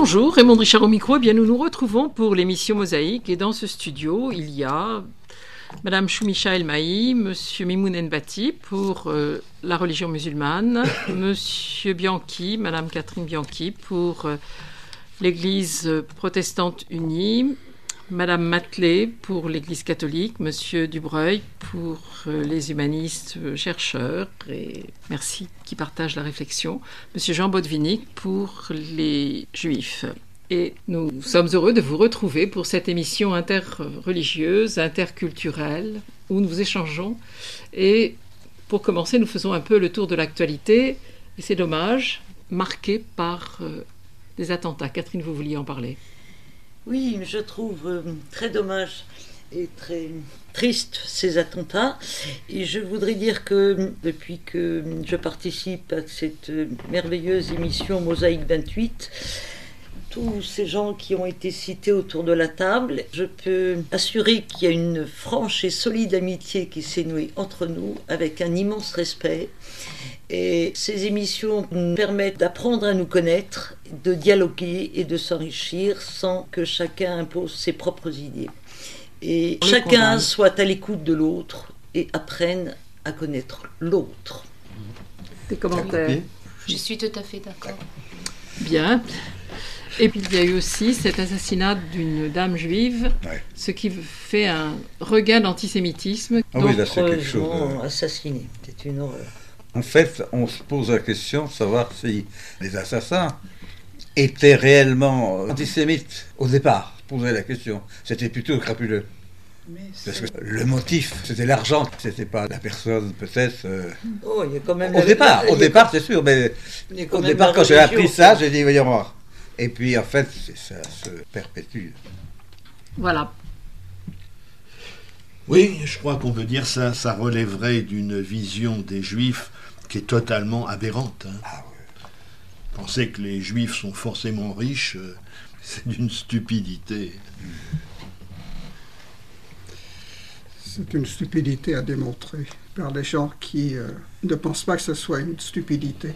Bonjour, Raymond Richard au micro. Eh bien, nous nous retrouvons pour l'émission Mosaïque. Et dans ce studio, il y a Madame Choumicha El-Mahi, Monsieur Mimoun Nbati pour la religion musulmane, Monsieur Bianchi, Madame Catherine Bianchi pour l'Église protestante unie, Madame Matelet pour l'Église catholique, Monsieur Dubreuil pour les humanistes chercheurs, et merci qui partagent la réflexion, Monsieur Jean Bodvinic pour les juifs. Et nous sommes heureux de vous retrouver pour cette émission interreligieuse, interculturelle, où nous échangeons. Et pour commencer, nous faisons un peu le tour de l'actualité, et c'est dommage, marqué par des attentats. Catherine, vous vouliez en parler? Oui, je trouve très dommage et très triste ces attentats. Et je voudrais dire que depuis que je participe à cette merveilleuse émission Mosaïque 28, tous ces gens qui ont été cités autour de la table, je peux assurer qu'il y a une franche et solide amitié qui s'est nouée entre nous avec un immense respect. Et ces émissions nous permettent d'apprendre à nous connaître, de dialoguer et de s'enrichir sans que chacun impose ses propres idées. Et chacun soit à l'écoute de l'autre et apprenne à connaître l'autre. Des commentaires? Je suis tout à fait d'accord. Bien. Et puis il y a eu aussi cet assassinat d'une dame juive, ce qui fait un regain d'antisémitisme. Ah oui, là c'est quelque chose. Assassiné, c'est une horreur. En fait, on se pose la question de savoir si les assassins étaient réellement antisémites au départ. Poser la question, c'était plutôt crapuleux. Parce que le motif, c'était l'argent, c'était pas la personne peut-être. Oh, il y a quand même au départ, c'est sûr, mais au départ, quand j'ai appris ça, j'ai dit voyons voir. Et puis en fait, ça se perpétue. Voilà. Oui, je crois qu'on peut dire ça relèverait d'une vision des Juifs qui est totalement aberrante. Hein. Ah ouais. Penser que les Juifs sont forcément riches, c'est d'une stupidité. C'est une stupidité à démontrer par les gens qui ne pensent pas que ce soit une stupidité.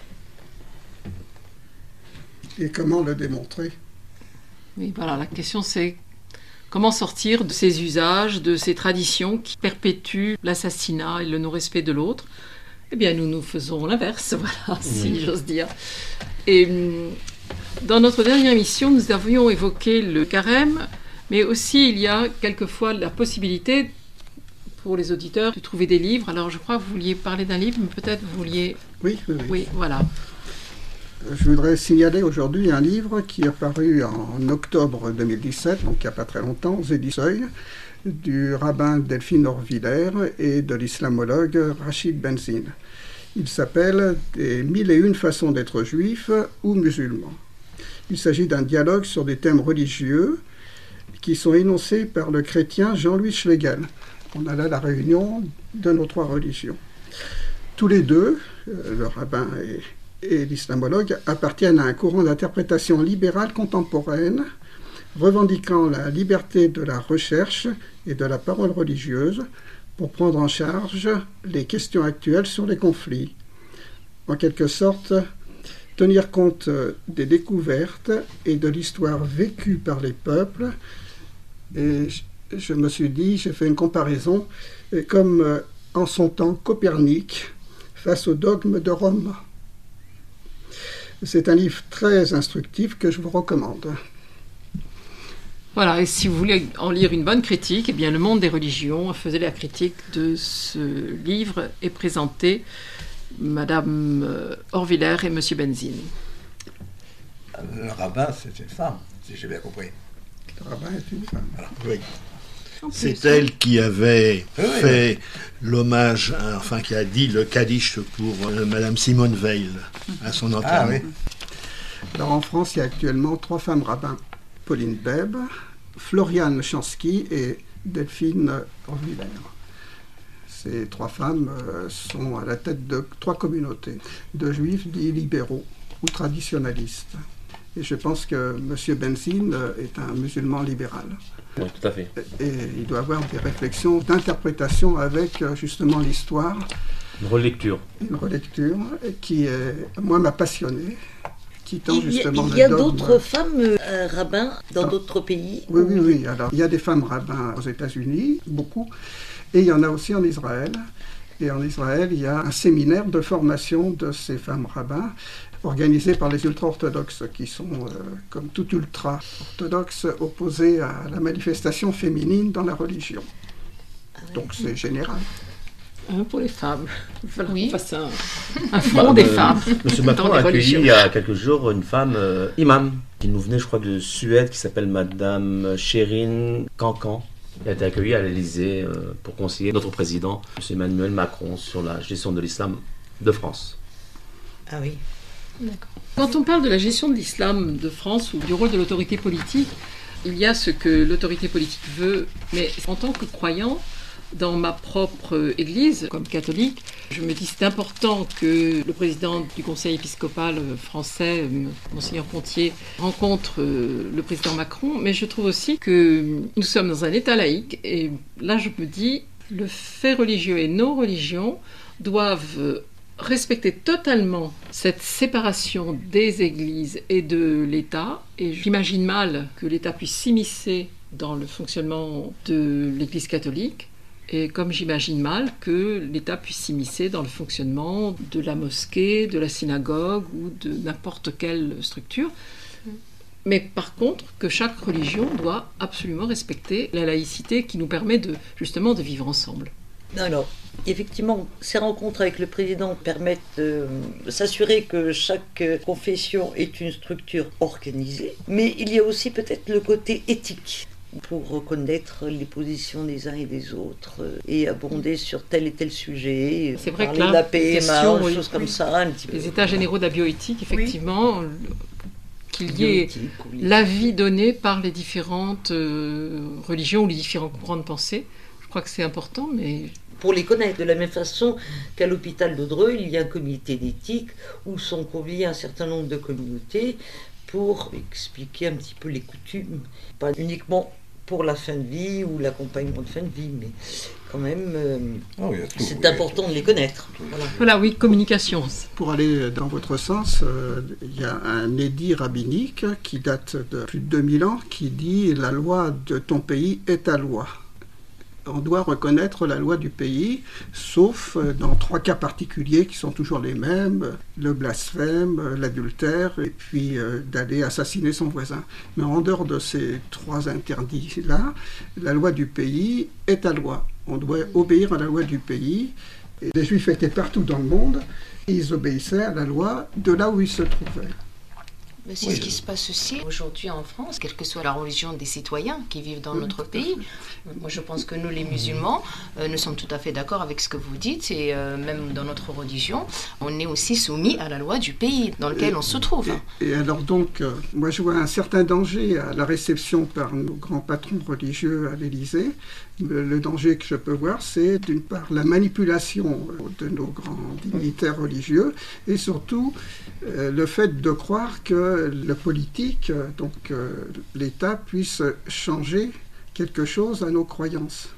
Et comment le démontrer? Oui, voilà, la question c'est comment sortir de ces usages, de ces traditions qui perpétuent l'assassinat et le non-respect de l'autre. Eh bien, nous faisons l'inverse, voilà, si j'ose dire. Et dans notre dernière émission, nous avions évoqué le carême, mais aussi il y a quelquefois la possibilité pour les auditeurs de trouver des livres. Alors, je crois que vous vouliez parler d'un livre, mais peut-être vous vouliez... Oui, voilà. Je voudrais signaler aujourd'hui un livre qui est paru en octobre 2017, donc il n'y a pas très longtemps, aux éditions Seuil, du rabbin Delphine Horviller et de l'islamologue Rachid Benzine. Il s'appelle « Des 1001 façons d'être juif ou musulman ». Il s'agit d'un dialogue sur des thèmes religieux qui sont énoncés par le chrétien Jean-Louis Schlegel. On a là la réunion de nos trois religions. Tous les deux, le rabbin et l'islamologue, appartiennent à un courant d'interprétation libérale contemporaine, revendiquant la liberté de la recherche et de la parole religieuse pour prendre en charge les questions actuelles sur les conflits. En quelque sorte, tenir compte des découvertes et de l'histoire vécue par les peuples. Et je me suis dit, j'ai fait une comparaison, comme en son temps Copernic face au dogme de Rome. C'est un livre très instructif que je vous recommande. Voilà, et si vous voulez en lire une bonne critique, eh bien, Le Monde des religions faisait la critique de ce livre et présentait Madame Horviller et Monsieur Benzine. Le rabbin, c'est une femme, si j'ai bien compris. Le rabbin est une femme. Voilà. Oui. C'est elle qui avait fait l'hommage, qui a dit le Kaddish pour Madame Simone Veil à son enterrement. Ah oui. Alors en France, il y a actuellement 3 femmes rabbins. Pauline Beb, Floriane Chansky et Delphine Horviller. Ces 3 femmes sont à la tête de 3 communautés de juifs dits libéraux ou traditionnalistes. Et je pense que M. Benzine est un musulman libéral. Oui, tout à fait. Et il doit avoir des réflexions d'interprétation avec justement l'histoire. Une relecture. Une relecture qui, moi, m'a passionné, quittant justement il y a le dogme. d'autres femmes rabbins dans d'autres pays? Oui. Alors, il y a des femmes rabbins aux États-Unis, beaucoup, et il y en a aussi en Israël. Et en Israël, il y a un séminaire de formation de ces femmes rabbins organisé par les ultra-orthodoxes, qui sont, comme tout ultra-orthodoxe, opposés à la manifestation féminine dans la religion. Donc c'est général. Pour les femmes. Voilà, Oui. on fasse un front des femmes. Monsieur Macron dans a les accueilli religions. il y a quelques jours une femme imam qui nous venait, je crois, de Suède, qui s'appelle Madame Sherine Cancan. Elle a été accueillie à l'Élysée pour conseiller notre président, M. Emmanuel Macron, sur la gestion de l'islam de France. Ah oui. Quand on parle de la gestion de l'islam de France ou du rôle de l'autorité politique, il y a ce que l'autorité politique veut, mais en tant que croyant, dans ma propre église, comme catholique, je me dis c'est important que le président du conseil épiscopal français, Monseigneur Pontier, rencontre le président Macron, mais je trouve aussi que nous sommes dans un État laïque, et là je me dis, le fait religieux et nos religions doivent respecter totalement cette séparation des églises et de l'État, et j'imagine mal que l'État puisse s'immiscer dans le fonctionnement de l'Église catholique, et comme j'imagine mal que l'État puisse s'immiscer dans le fonctionnement de la mosquée, de la synagogue ou de n'importe quelle structure. Mais par contre, que chaque religion doit absolument respecter la laïcité qui nous permet justement de vivre ensemble. Alors, effectivement, ces rencontres avec le président permettent de s'assurer que chaque confession est une structure organisée, mais il y a aussi peut-être le côté éthique pour reconnaître les positions des uns et des autres et abonder sur tel et tel sujet, C'est vrai parler que là, de la PMA, question, des choses comme ça, un petit peu. Les états généraux de la bioéthique, effectivement, qu'il y ait Bioéthique, oui. l'avis donné par les différentes religions ou les différents courants de pensée. Je crois que c'est important, mais Pour les connaître, de la même façon qu'à l'hôpital de Dreux, il y a un comité d'éthique où sont conviés un certain nombre de communautés pour expliquer un petit peu les coutumes, pas uniquement pour la fin de vie ou l'accompagnement de fin de vie, mais quand même, Il y a tout, c'est oui. important de les connaître. Voilà. voilà, oui, communication. Pour aller dans votre sens, il y a un édit rabbinique qui date de plus de 2000 ans qui dit « La loi de ton pays est ta loi ». On doit reconnaître la loi du pays, sauf dans 3 cas particuliers qui sont toujours les mêmes, le blasphème, l'adultère, et puis d'aller assassiner son voisin. Mais en dehors de ces 3 interdits-là, la loi du pays est ta loi. On doit obéir à la loi du pays. Et les Juifs étaient partout dans le monde, et ils obéissaient à la loi de là où ils se trouvaient. Mais c'est ce qui se passe aussi aujourd'hui en France, quelle que soit la religion des citoyens qui vivent dans notre pays. Moi, je pense que nous, les musulmans, nous sommes tout à fait d'accord avec ce que vous dites, et même dans notre religion, on est aussi soumis à la loi du pays dans lequel on se trouve. Et alors donc, moi je vois un certain danger à la réception par nos grands patrons religieux à l'Élysée. Le danger que je peux voir, c'est d'une part la manipulation de nos grands dignitaires religieux, et surtout le fait de croire que le politique, donc l'État, puisse changer quelque chose à nos croyances.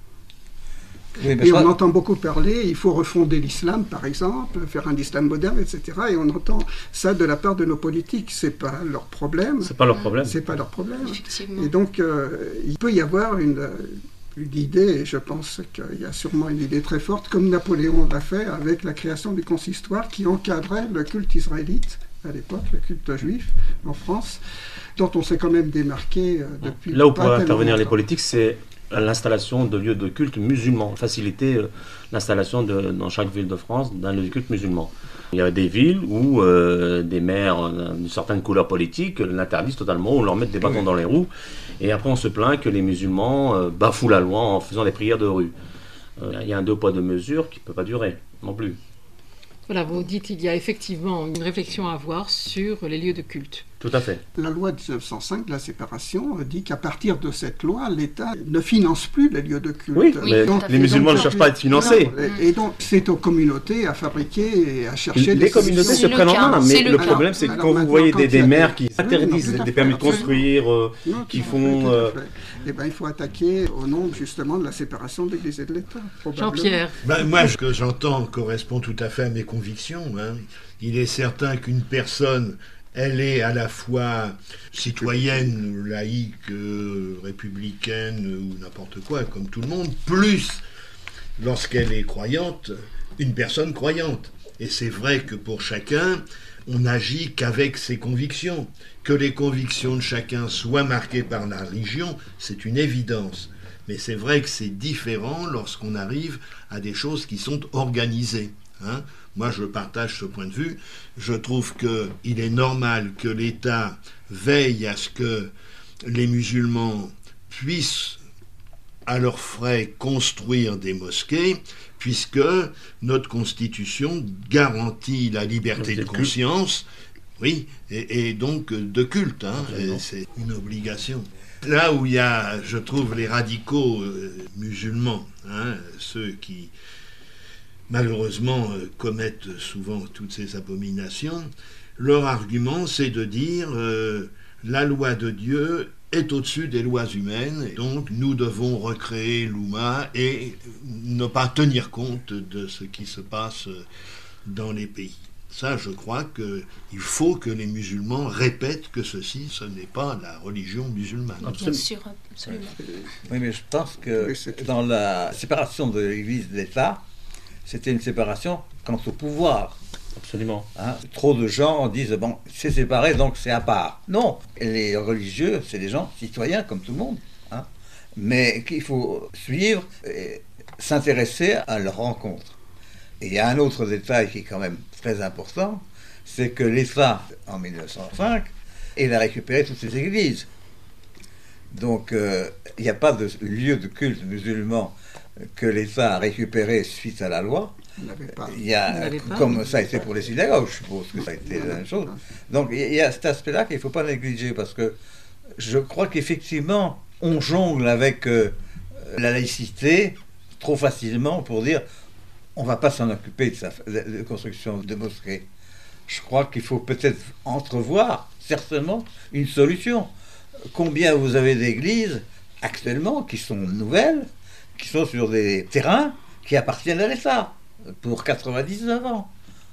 Oui, mais Et ça- on entend beaucoup parler, il faut refonder l'islam par exemple, faire un islam moderne, etc. Et on entend ça de la part de nos politiques. C'est pas leur problème. C'est pas leur problème. C'est pas leur problème. Effectivement. Et donc, il peut y avoir une idée, et je pense qu'il y a sûrement une idée très forte, comme Napoléon l'a fait avec la création du consistoire qui encadrait le culte israélite à l'époque, le culte juif en France, dont on s'est quand même démarqué depuis. Là où pas pourraient tellement intervenir les longtemps. politiques, c'est l'installation de lieux de culte musulmans, faciliter l'installation dans chaque ville de France d'un lieu de culte musulman. Il y a des villes où des maires d'une certaine couleur politique l'interdisent totalement, ou leur mettent des bâtons dans les roues, et après on se plaint que les musulmans bafouent la loi en faisant des prières de rue. Il y a un 2 poids 2 mesures qui ne peut pas durer non plus. Voilà, vous dites qu'il y a effectivement une réflexion à avoir sur les lieux de culte. Tout à fait. La loi de 1905 de la séparation dit qu'à partir de cette loi, l'État ne finance plus les lieux de culte. Oui, Oui, mais tout à fait. les musulmans ne donc, cherchent pas à être financés. voilà. Et donc, c'est aux communautés à fabriquer et à chercher Les communautés se C'est le prennent en cas, main, c'est mais le le cas. problème c'est que Alors quand vous maintenant, voyez quand il y des a maires des- qui Oui, non, interdisent tout à des fait, permis de absolument. construire, Non, qui tout à font... fait, tout à fait. Eh ben, il faut attaquer au nom justement de la séparation de l'Église et de l'État. probablement. Jean-Pierre, Moi, ce que j'entends correspond tout à fait à mes convictions. Il est certain qu'une personne elle est à la fois citoyenne, laïque, républicaine ou n'importe quoi, comme tout le monde, plus, lorsqu'elle est croyante, une personne croyante. Et c'est vrai que pour chacun, on n'agit qu'avec ses convictions. Que les convictions de chacun soient marquées par la religion, c'est une évidence. Mais c'est vrai que c'est différent lorsqu'on arrive à des choses qui sont organisées. Hein. Moi, je partage ce point de vue. Je trouve qu'il est normal que l'État veille à ce que les musulmans puissent, à leurs frais, construire des mosquées, puisque notre Constitution garantit la liberté de conscience, oui, et donc de culte. Hein, c'est une obligation. Là où il y a, je trouve, les radicaux musulmans, hein, ceux qui malheureusement commettent souvent toutes ces abominations, leur argument c'est de dire la loi de Dieu est au-dessus des lois humaines, donc nous devons recréer l'Oumma et ne pas tenir compte de ce qui se passe dans les pays. Ça, je crois qu'il faut que les musulmans répètent que ceci, ce n'est pas la religion musulmane. Bien sûr, absolument. Oui, mais je pense que dans la séparation de l'Église et de l'État, c'était une séparation quant au pouvoir. Absolument. Hein, trop de gens disent, bon, c'est séparé, donc c'est à part. Non, les religieux, c'est des gens citoyens comme tout le monde. Hein, mais qu'il faut suivre et s'intéresser à leur rencontre. Et il y a un autre détail qui est quand même très important, c'est que l'État, en 1905, il a récupéré toutes ces églises. Donc, il n'y a pas de lieu de culte musulman que l'État a récupéré suite à la loi. Il y a, comme ça a été pour les synagogues, je suppose que ça a été la même chose. Donc, il y a cet aspect-là qu'il ne faut pas négliger, parce que je crois qu'effectivement, on jongle avec la laïcité trop facilement pour dire on ne va pas s'en occuper de la construction de mosquées. Je crois qu'il faut peut-être entrevoir, certainement, une solution. Combien vous avez d'églises actuellement qui sont nouvelles, qui sont sur des terrains qui appartiennent à l'État pour 99 ans.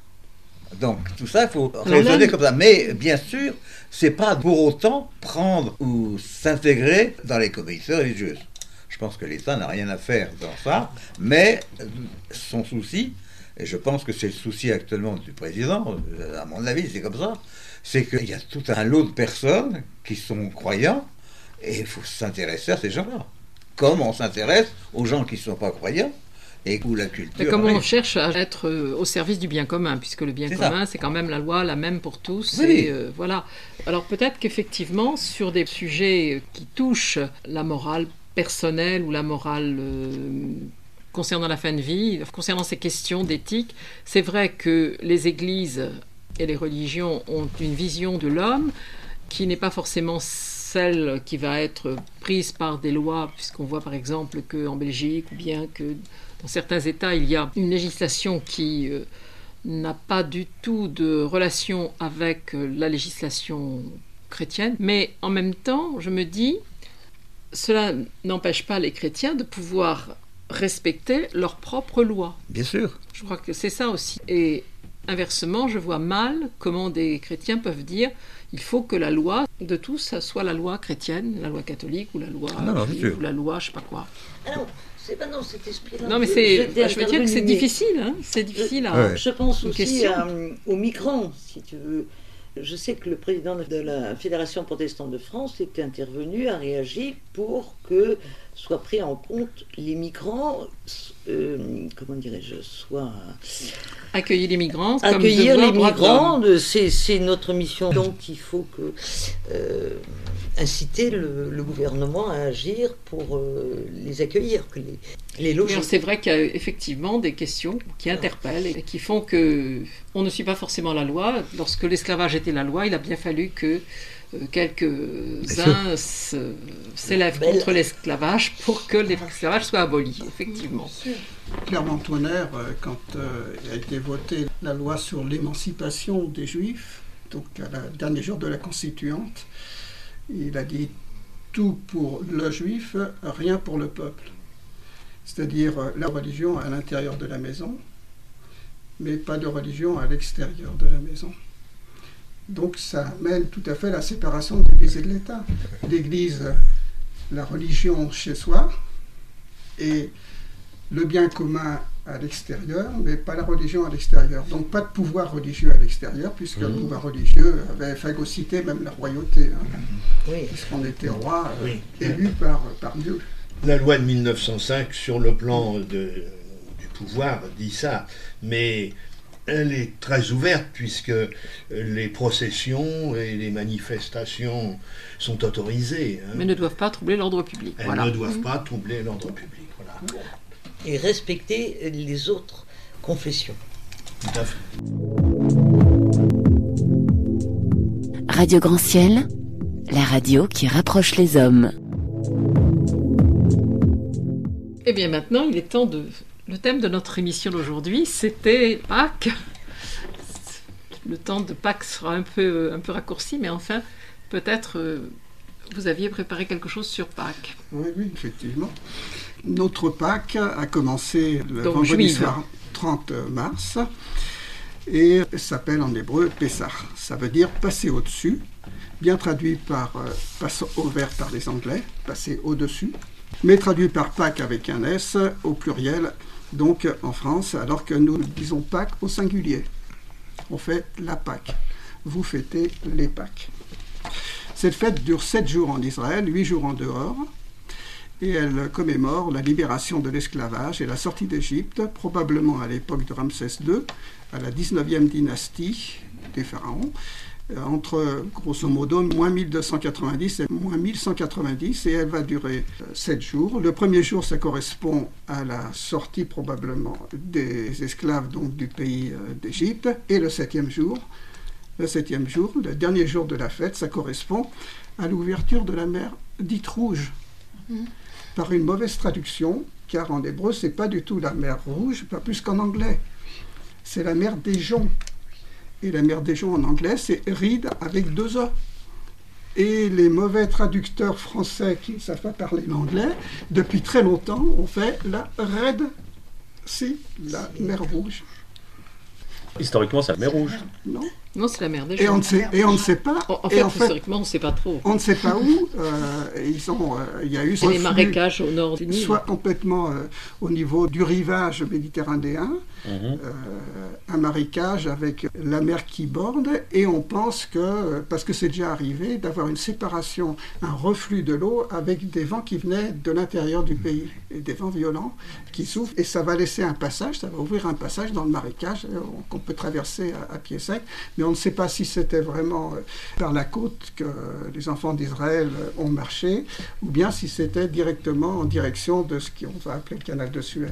Donc tout ça, il faut raisonner comme ça. Mais bien sûr, c'est pas pour autant prendre ou s'intégrer dans les communautés religieuses. Je pense que l'État n'a rien à faire dans ça, mais son souci, et je pense que c'est le souci actuellement du président, à mon avis c'est comme ça, c'est qu'il y a tout un lot de personnes qui sont croyants, et il faut s'intéresser à ces gens-là. Comme on s'intéresse aux gens qui ne sont pas croyants, et où la culture... Et comme on cherche à être au service du bien commun, puisque le bien commun, c'est quand même la loi, la même pour tous. Oui. Et, voilà. Alors peut-être qu'effectivement, sur des sujets qui touchent la morale personnelle ou la morale concernant la fin de vie, concernant ces questions d'éthique, c'est vrai que les églises et les religions ont une vision de l'homme qui n'est pas forcément celle qui va être prise par des lois, puisqu'on voit par exemple qu'en Belgique, ou bien que dans certains États, il y a une législation qui n'a pas du tout de relation avec la législation chrétienne. Mais en même temps, je me dis, cela n'empêche pas les chrétiens de pouvoir respecter leurs propres lois. Bien sûr. Je crois que c'est ça aussi. Et inversement, je vois mal comment des chrétiens peuvent dire il faut que la loi de tous soit la loi chrétienne, la loi catholique ou la loi juive, ou la loi je sais pas quoi. Alors, c'est pas dans cet esprit-là. Non, mais je veux dire que c'est difficile. Hein, c'est difficile à... Ouais. Je pense aussi aux migrants, si tu veux. Je sais que le président de la Fédération protestante de France était intervenu, a réagi pour que soient pris en compte les migrants, comment dirais-je, soit... Accueillir les migrants. Accueillir les migrants, c'est notre mission. Donc il faut inciter le gouvernement à agir pour les accueillir, que les loger. C'est vrai qu'il y a effectivement des questions qui interpellent et qui font qu'on ne suit pas forcément la loi. Lorsque l'esclavage était la loi, il a bien fallu que quelques-uns s'élèvent contre l'esclavage pour que l'esclavage soit aboli, effectivement. Clermont-Tonnerre, quand a été votée la loi sur l'émancipation des Juifs, donc à la dernier jour de la Constituante, il a dit tout pour le Juif, rien pour le peuple. C'est-à-dire la religion à l'intérieur de la maison, mais pas de religion à l'extérieur de la maison. Donc ça amène tout à fait la séparation de l'Église et de l'État. L'Église, la religion chez soi, et le bien commun à l'extérieur, mais pas la religion à l'extérieur. Donc pas de pouvoir religieux à l'extérieur, puisque le pouvoir religieux avait phagocyté même la royauté, puisqu'on était roi élu par Dieu. La loi de 1905 sur le plan du pouvoir dit ça, mais elle est très ouverte puisque les processions et les manifestations sont autorisées. Mais ne doivent pas troubler l'ordre public. Elles ne doivent pas troubler l'ordre public. Voilà. Et respecter les autres confessions. Tout à fait. Radio Grand Ciel, la radio qui rapproche les hommes. Eh bien maintenant, il est temps de... Le thème de notre émission d'aujourd'hui, c'était Pâques. Le temps de Pâques sera un peu raccourci, mais enfin, peut-être vous aviez préparé quelque chose sur Pâques. Oui, effectivement. Notre Pâques a commencé le vendredi soir 30 mars et s'appelle en hébreu Pessah. Ça veut dire passer au-dessus, bien traduit par pass over par les Anglais, passer au-dessus, mais traduit par Pâques avec un S au pluriel, donc en France, alors que nous disons Pâques au singulier. On fait la Pâque. Vous fêtez les Pâques. Cette fête dure 7 jours en Israël, 8 jours en dehors, et elle commémore la libération de l'esclavage et la sortie d'Égypte, probablement à l'époque de Ramsès II, à la 19e dynastie des pharaons, entre grosso modo moins 1290 et moins 1190, et elle va durer 7 jours. Le premier jour, ça correspond à la sortie probablement des esclaves donc, du pays d'Égypte, et le septième jour, le dernier jour de la fête, ça correspond à l'ouverture de la mer dite rouge, par une mauvaise traduction, car en hébreu, c'est pas du tout la mer rouge, pas plus qu'en anglais. C'est la mer des joncs. Et la mer des joncs en anglais, c'est ride avec 2 E. Et les mauvais traducteurs français qui ne savent pas parler l'anglais, depuis très longtemps, ont fait la Red Sea, la mer rouge. Historiquement, c'est la mer rouge. Non, c'est la mer des joncs. Et on ne sait pas. En fait, historiquement, on ne sait pas trop. On ne sait pas où. Il y a eu les marécages au nord du Nil. Soit complètement au niveau du rivage méditerranéen, un marécage avec la mer qui borde, et on pense que, parce que c'est déjà arrivé, d'avoir une séparation, un reflux de l'eau avec des vents qui venaient de l'intérieur du pays, et des vents violents qui soufflent, et ça va laisser un passage, ça va ouvrir un passage dans le marécage qu'on peut traverser à pied sec, mais on ne sait pas si c'était vraiment par la côte que les enfants d'Israël ont marché, ou bien si c'était directement en direction de ce qu'on va appeler le canal de Suez.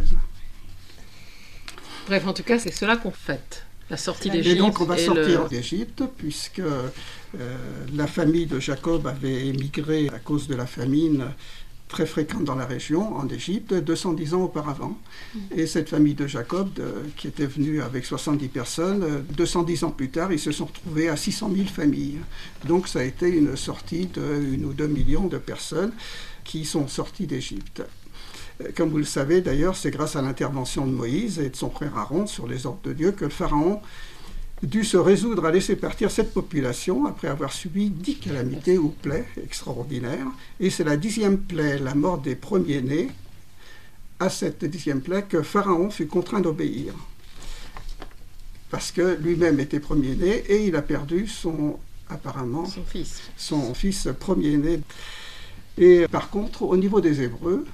Bref, en tout cas, c'est cela qu'on fête, la sortie d'Égypte. Et donc on va sortir d'Égypte, puisque la famille de Jacob avait émigré à cause de la famine très fréquente dans la région, en Égypte, 210 ans auparavant. Et cette famille de Jacob, qui était venue avec 70 personnes, 210 ans plus tard, ils se sont retrouvés à 600 000 familles. Donc ça a été une sortie de 1 ou 2 millions de personnes qui sont sorties d'Égypte. Comme vous le savez d'ailleurs, c'est grâce à l'intervention de Moïse et de son frère Aaron sur les ordres de Dieu que le Pharaon dut se résoudre à laisser partir cette population après avoir subi 10 calamités ou plaies extraordinaires. Et c'est la 10e plaie, la mort des premiers-nés, à cette 10e plaie que Pharaon fut contraint d'obéir. Parce que lui-même était premier-né et il a perdu son fils premier-né. Et par contre, au niveau des Hébreux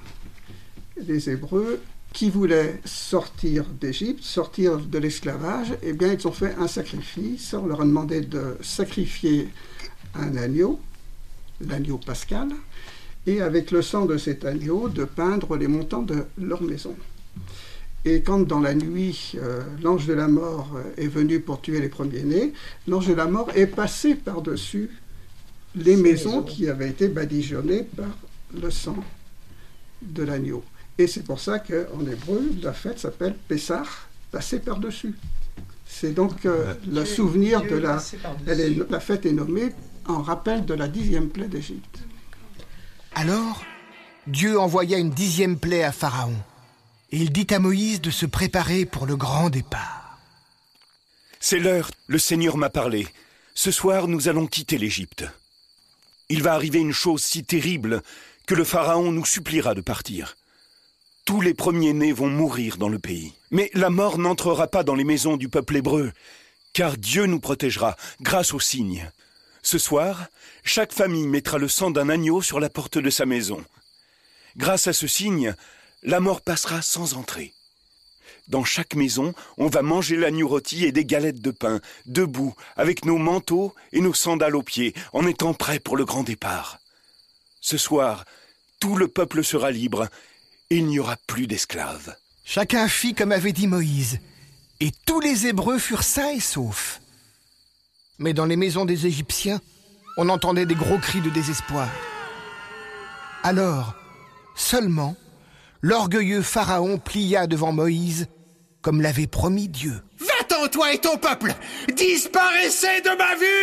qui voulaient sortir d'Égypte, sortir de l'esclavage, eh bien, ils ont fait un sacrifice. On leur a demandé de sacrifier un agneau, l'agneau pascal, et avec le sang de cet agneau, de peindre les montants de leur maison. Et quand dans la nuit, l'ange de la mort est venu pour tuer les premiers-nés, l'ange de la mort est passé par-dessus les maisons qui avaient été badigeonnées par le sang de l'agneau. Et c'est pour ça qu'en hébreu, la fête s'appelle Pessah, passer par-dessus. C'est donc le souvenir de la fête est nommée en rappel de la 10e plaie d'Égypte. Alors, Dieu envoya une 10e plaie à Pharaon, et il dit à Moïse de se préparer pour le grand départ. C'est l'heure, le Seigneur m'a parlé. Ce soir, nous allons quitter l'Égypte. Il va arriver une chose si terrible que le Pharaon nous suppliera de partir. Tous les premiers-nés vont mourir dans le pays. Mais la mort n'entrera pas dans les maisons du peuple hébreu, car Dieu nous protégera grâce au signe. Ce soir, chaque famille mettra le sang d'un agneau sur la porte de sa maison. Grâce à ce signe, la mort passera sans entrée. Dans chaque maison, on va manger l'agneau rôti et des galettes de pain, debout, avec nos manteaux et nos sandales aux pieds, en étant prêts pour le grand départ. Ce soir, tout le peuple sera libre et il n'y aura plus d'esclaves. Chacun fit comme avait dit Moïse, et tous les Hébreux furent sains et saufs. Mais dans les maisons des Égyptiens, on entendait des gros cris de désespoir. Alors, seulement, l'orgueilleux Pharaon plia devant Moïse, comme l'avait promis Dieu. « Va-t'en, toi et ton peuple! Disparaissez de ma vue !»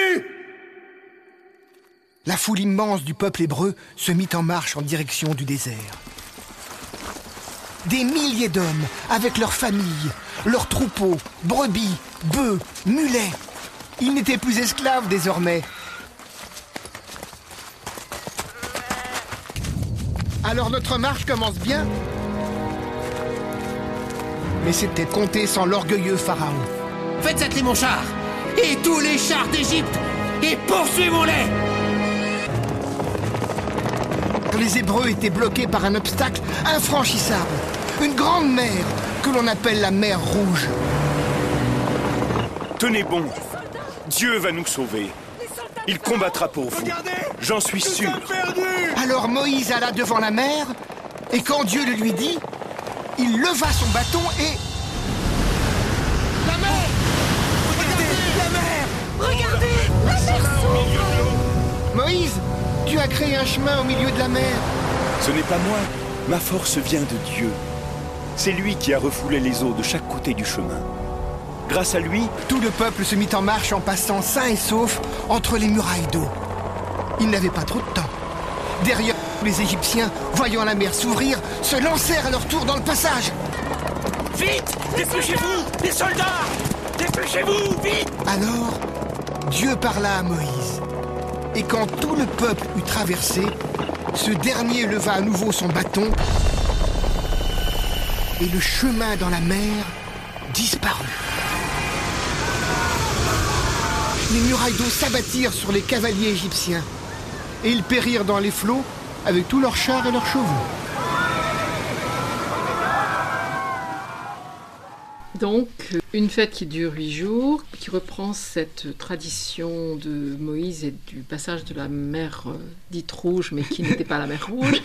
La foule immense du peuple hébreu se mit en marche en direction du désert. Des milliers d'hommes, avec leurs familles, leurs troupeaux, brebis, bœufs, mulets. Ils n'étaient plus esclaves désormais. Alors notre marche commence bien. Mais c'était compté sans l'orgueilleux Pharaon. Faites atteler mon char et tous les chars d'Égypte et poursuivons-les. Les Hébreux étaient bloqués par un obstacle infranchissable, une grande mer que l'on appelle la mer Rouge. Tenez bon, Dieu va nous sauver. Il combattra pour vous, j'en suis sûr. Alors Moïse alla devant la mer, et quand Dieu le lui dit, il leva son bâton et... La mer! Regardez, la mer! Regardez, la mer s'ouvre! Moïse, tu as créé un chemin au milieu de la mer. Ce n'est pas moi, ma force vient de Dieu. C'est lui qui a refoulé les eaux de chaque côté du chemin. Grâce à lui, tout le peuple se mit en marche en passant sain et sauf entre les murailles d'eau. Ils n'avaient pas trop de temps. Derrière, les Égyptiens, voyant la mer s'ouvrir, se lancèrent à leur tour dans le passage. Vite! Dépêchez-vous! Les soldats! Dépêchez-vous! Vite! Alors, Dieu parla à Moïse. Et quand tout le peuple eut traversé, ce dernier leva à nouveau son bâton et le chemin dans la mer disparut. Les murailles d'eau s'abattirent sur les cavaliers égyptiens et ils périrent dans les flots avec tous leurs chars et leurs chevaux. Donc, une fête qui dure 8 jours, qui reprend cette tradition de Moïse et du passage de la mer dite rouge, mais qui n'était pas la mer rouge.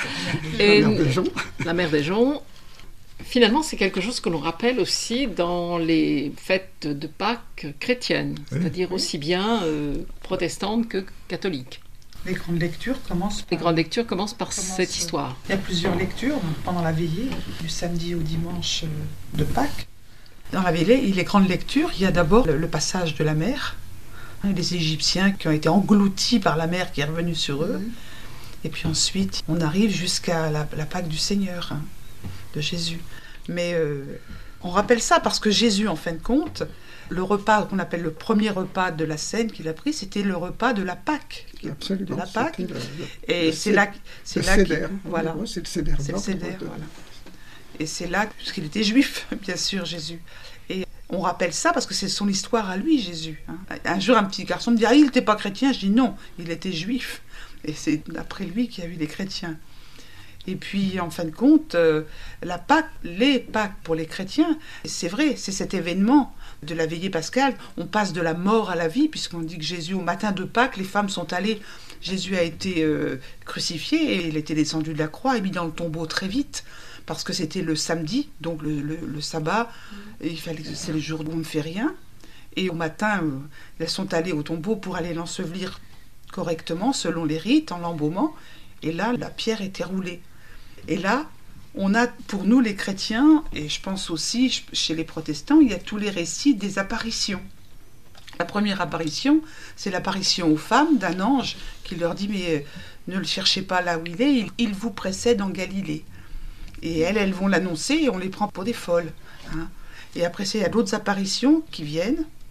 Et la mer des Joncs. Finalement, c'est quelque chose que l'on rappelle aussi dans les fêtes de Pâques chrétiennes, c'est-à-dire aussi bien protestantes que catholiques. Les grandes lectures commencent par cette histoire. Il y a plusieurs lectures pendant la veillée, du samedi au dimanche de Pâques. Dans la veillée, les grandes lectures, il y a d'abord le passage de la mer, les Égyptiens qui ont été engloutis par la mer qui est revenue sur eux. Et puis ensuite, on arrive jusqu'à la Pâque du Seigneur, de Jésus. Mais on rappelle ça parce que Jésus, en fin de compte, le repas qu'on appelle le premier repas de la scène qu'il a pris, c'était le repas de la Pâque. Absolument. De la Pâque. Et c'est là c'est le qu'il... Voilà. C'est le Seder. C'est le Seder, voilà. Et c'est là, puisqu'il était juif, bien sûr, Jésus. Et on rappelle ça parce que c'est son histoire à lui, Jésus. Un jour, un petit garçon me dit « Ah, il n'était pas chrétien ?» Je dis « Non, il était juif. » Et c'est après lui qu'il y a eu des chrétiens. Et puis, en fin de compte, la Pâque, les Pâques pour les chrétiens, c'est vrai, c'est cet événement de la veillée pascale. On passe de la mort à la vie, puisqu'on dit que Jésus, au matin de Pâques, les femmes sont allées... Jésus a été crucifié et il était descendu de la croix et mis dans le tombeau très vite, parce que c'était le samedi, donc le sabbat, et il fallait, c'est le jour où on ne fait rien. Et au matin, elles sont allées au tombeau pour aller l'ensevelir correctement, selon les rites, en l'embaumant. Et là, la pierre était roulée. Et là, on a, pour nous les chrétiens, et je pense aussi chez les protestants, il y a tous les récits des apparitions. La première apparition, c'est l'apparition aux femmes d'un ange qui leur dit « Mais ne le cherchez pas là où il est, il vous précède en Galilée. » Et elles vont l'annoncer et on les prend pour des folles. Et après, il y a d'autres apparitions qui viennent.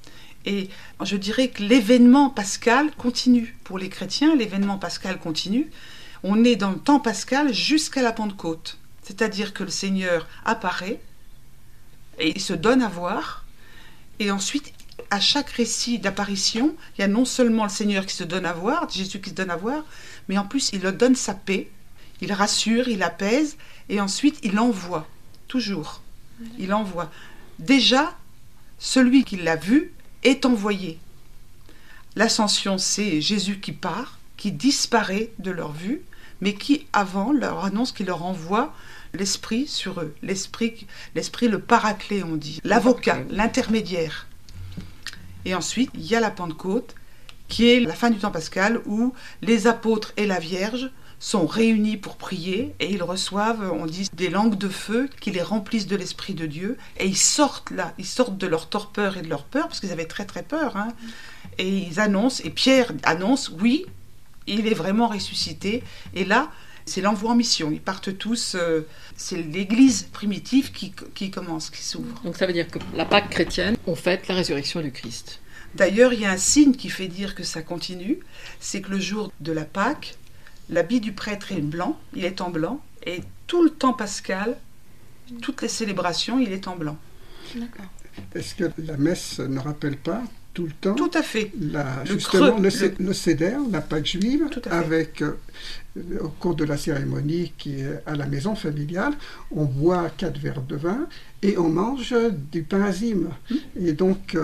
Et je dirais que l'événement pascal continue. Pour les chrétiens, l'événement pascal continue. On est dans le temps pascal jusqu'à la Pentecôte. C'est-à-dire que le Seigneur apparaît et il se donne à voir. Et ensuite, à chaque récit d'apparition, il y a non seulement le Seigneur qui se donne à voir, Jésus qui se donne à voir, mais en plus, il leur donne sa paix, il rassure, il apaise, et ensuite, il envoie, toujours. Il envoie. Déjà, celui qui l'a vu est envoyé. L'ascension, c'est Jésus qui part, qui disparaît de leur vue, mais qui, avant, leur annonce qu'il leur envoie l'Esprit sur eux. L'Esprit, le paraclet, on dit. L'avocat, l'intermédiaire. Et ensuite, il y a la Pentecôte, qui est la fin du temps pascal, où les apôtres et la Vierge sont réunis pour prier, et ils reçoivent, on dit, des langues de feu qui les remplissent de l'Esprit de Dieu, et ils sortent là, ils sortent de leur torpeur et de leur peur, parce qu'ils avaient très très peur, hein, et ils annoncent, et Pierre annonce, oui, il est vraiment ressuscité, et là, c'est l'envoi en mission, ils partent tous, c'est l'église primitive qui commence, qui s'ouvre. Donc ça veut dire que la Pâque chrétienne, on fête la résurrection du Christ. D'ailleurs, il y a un signe qui fait dire que ça continue, c'est que le jour de la Pâque, l'habit du prêtre est blanc, il est en blanc, et tout le temps pascal, toutes les célébrations, il est en blanc. D'accord. Est-ce que la messe ne rappelle pas tout le temps? Tout à fait. Justement, le Seder, la Pâque juive, avec, au cours de la cérémonie qui est à la maison familiale, on boit 4 verres de vin et on mange du pain azime. Et donc,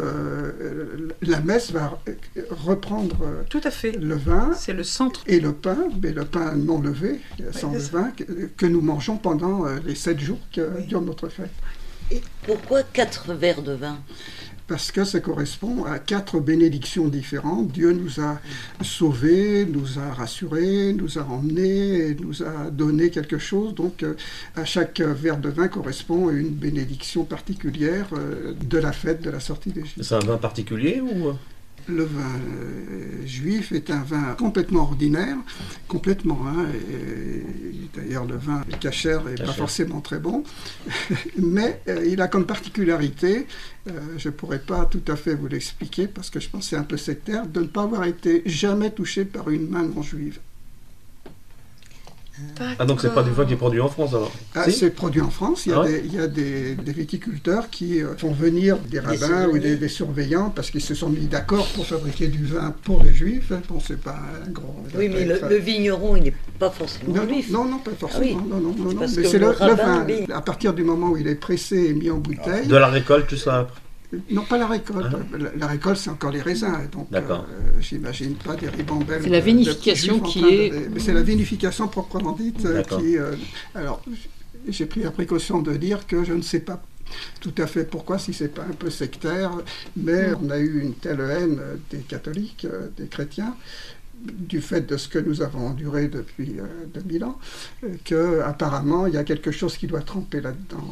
la messe va reprendre tout à fait. Le vin c'est le centre. Et le pain, mais le pain non levé, sans le vin, que nous mangeons pendant les 7 jours que dure notre fête. Et pourquoi 4 verres de vin? Parce que ça correspond à 4 bénédictions différentes. Dieu nous a sauvés, nous a rassurés, nous a emmenés, nous a donné quelque chose. Donc, à chaque verre de vin correspond à une bénédiction particulière de la fête de la sortie d'Égypte. C'est un vin particulier ou... Le vin juif est un vin complètement ordinaire, complètement. Hein, et d'ailleurs, le vin kasher n'est pas forcément très bon, mais il a comme particularité, je ne pourrais pas tout à fait vous l'expliquer parce que je pense que c'est un peu sectaire, de ne pas avoir été jamais touché par une main non juive. Ah, donc c'est pas du vin qui est produit en France alors? Si, c'est produit en France. Il y a des viticulteurs qui font venir des rabbins ou des surveillants parce qu'ils se sont mis d'accord pour fabriquer du vin pour les juifs. Bon, c'est pas un grand... Oui, mais le vigneron, il n'est pas forcément juif. Non, pas forcément. Ah oui. Non. Mais c'est le vin. À partir du moment où il est pressé et mis en bouteille... De la récolte, tout ça après? Non, pas la récolte. La récolte, c'est encore les raisins. Donc, j'imagine pas des ribambelles. C'est la vinification qui est... Mais c'est la vinification proprement dite qui... alors, j'ai pris la précaution de dire que je ne sais pas tout à fait pourquoi, si c'est pas un peu sectaire, mais on a eu une telle haine des catholiques, des chrétiens, du fait de ce que nous avons enduré depuis 2000 ans, qu'apparemment, il y a quelque chose qui doit tremper là-dedans.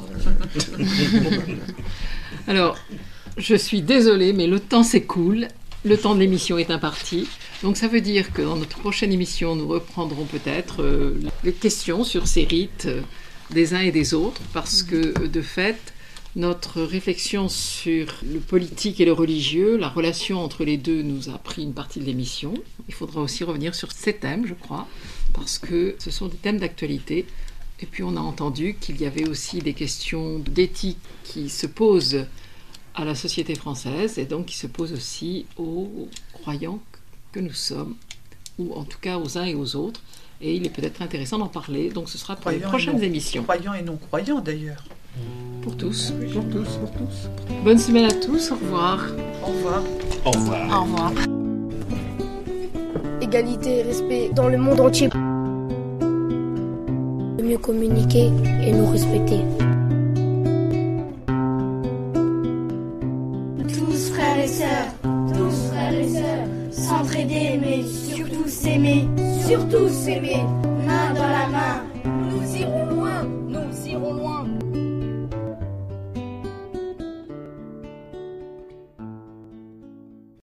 Alors, je suis désolée, mais le temps s'écoule. Le temps de l'émission est imparti. Donc ça veut dire que dans notre prochaine émission, nous reprendrons peut-être les questions sur ces rites des uns et des autres, parce que de fait, notre réflexion sur le politique et le religieux, la relation entre les deux nous a pris une partie de l'émission. Il faudra aussi revenir sur ces thèmes, je crois, parce que ce sont des thèmes d'actualité. Et puis on a entendu qu'il y avait aussi des questions d'éthique qui se posent à la société française et donc qui se posent aussi aux croyants que nous sommes, ou en tout cas aux uns et aux autres. Et il est peut-être intéressant d'en parler, donc ce sera pour les prochaines émissions. Croyants et non-croyants d'ailleurs. Pour tous. Pour tous. Bonne semaine à tous, au revoir. Au revoir. Au revoir. Au revoir. Égalité et respect dans le monde entier. De mieux communiquer et nous respecter. Tous frères et sœurs, s'entraider mais surtout s'aimer, main dans la main.